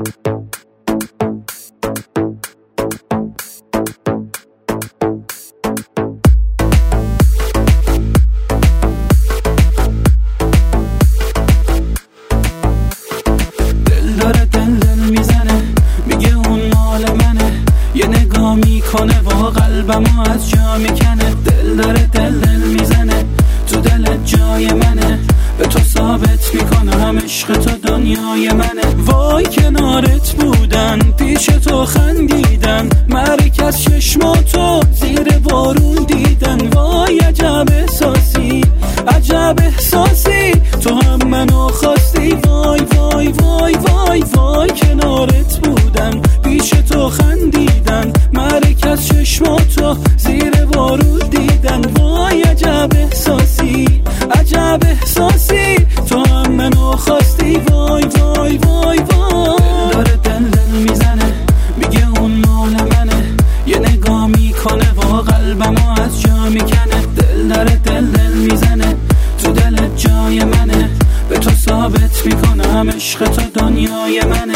میکنه و قلبمو از جا میکنه. دل داره دل میزنه تو دلت جای منه. به تو ثابت میکنم عشق تو دنیای منه. وای کنارت بودن پیش تو خندیدن مرکز چشماتو زیر بارون دیدن. وای عجب احساسی عجب احساسی تو هم منو خواستی. وای وای وای وای وای کنارت بودن پیش تو خندیدن مرکز چشماتو زیر بارون دیدن. وای عجب احساسی عجب احساسی تو هم منو خواستی. وای وای وای وای داره دل میزنه میگه اون مال منه. یه نگاه میکنه و قلبمو از جا میکنه. دل داره دل میزنه تو دلت جای منه. به تو ثابت میکنم عشق تو دنیای منه.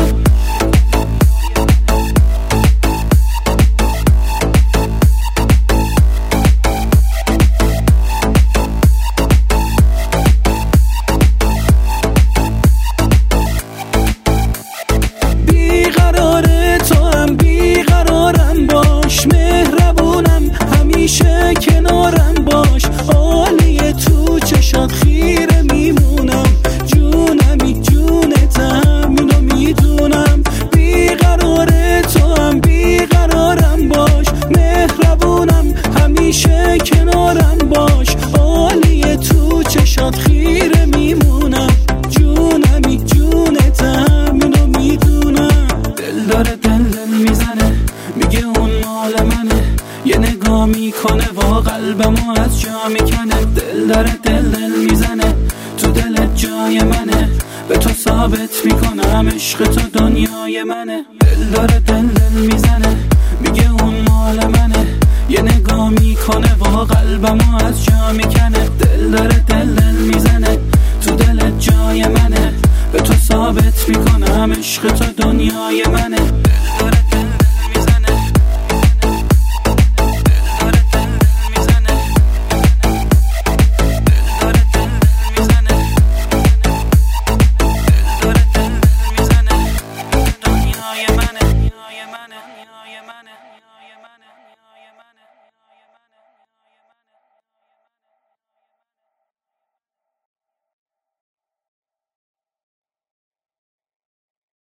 همیشه کنارم باش عالیه تو چشات خیره میمونم. جونمی جونتم اینو میدونم. بیقراره تو هم بیقرارم باش مهربونم. همیشه کنارم باش عالیه تو چشات خیره میمونم. جونمی جونتم اینو میدونم. دل داره دل میزنه میگه اون مال منه. یه نگاه میکنه و قلبمو از جا میکنه. دل داره دل میزنه تو دلت جای منه. به تو ثابت میکنم عشق تو دنیای منه. دل داره دل میزنه میگه اون مال منه. یه نگاه میکنه و قلبمو از جا میکنه. دل داره دل میزنه تو دلت جای منه. به تو ثابت میکنم عشق تو دنیای منه.